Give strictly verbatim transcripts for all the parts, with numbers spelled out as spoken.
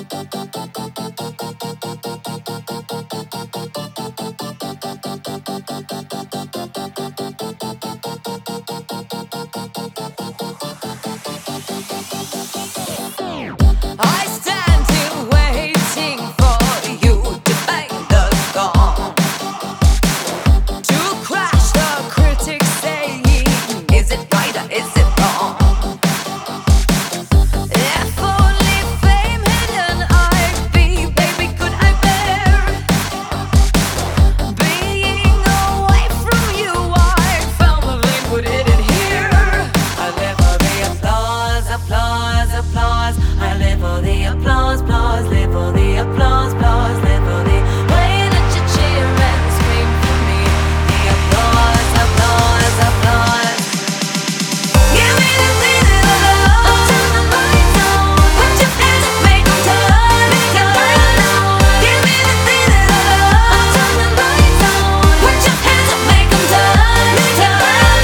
I stand here waiting for you to bang the gong, to crash the critics saying, is it right or is it wrong? If only fame hidden I'd be, baby, could I bear being away from you? I firmly put it in here. I live for the applause, applause, applause. I live for the applause, applause, live for the applause, applause, live for the way that you cheer and scream for me. The applause, applause, applause. Give me the feeling of love. Turn the lights on. Put your hands up, make 'em turn. Make 'em burn. Give me the feeling of love. Turn the lights on. Put your hands up, make 'em turn. Make 'em burn.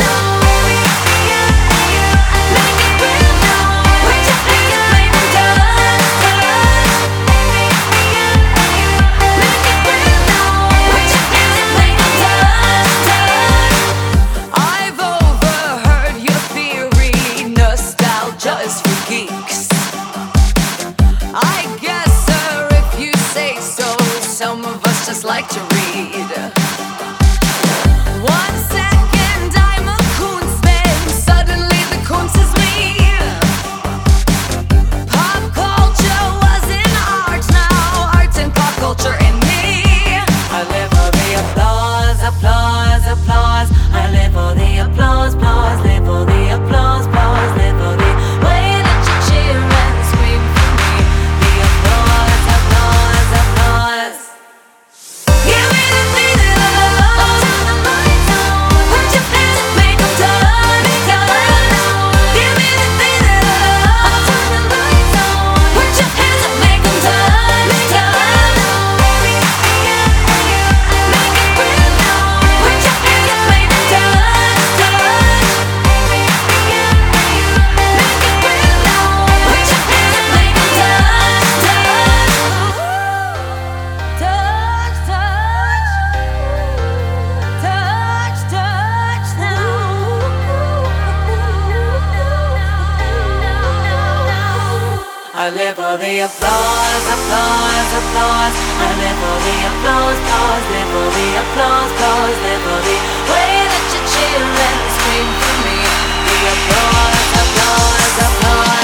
Make it real now. Put your hands up, make 'em turn. Make it real now. Put your hands up, make 'em turn. I've overheard your theory, nostalgia is for geeks. I guess, sir, if you say so, some of us just like to read. One second I'm a Kunstman, suddenly the Kunst is me. Pop culture was in art, now art's in pop culture in me. I live for the applause, applause, applause. I live for the applause, applause, live for the applause, applause, live for the way that you cheer and scream for me. The applause, applause, applause. Give me the feeling of love. Turn the lights on. Put your hands up, make 'em turn. Make 'em burn. Give me the feeling of love. Turn the lights on. Put your hands up, make 'em turn. Make 'em burn. Make it real now. Put your hands up, make 'em turn. Make it real now. Put your hands up, make 'em turn. Touch, touch, touch, touch now. I live for the applause, applause, applause. I live for the applause, applause, live for the applause, applause, live for the way that you cheer and scream for me. The applause, applause, applause.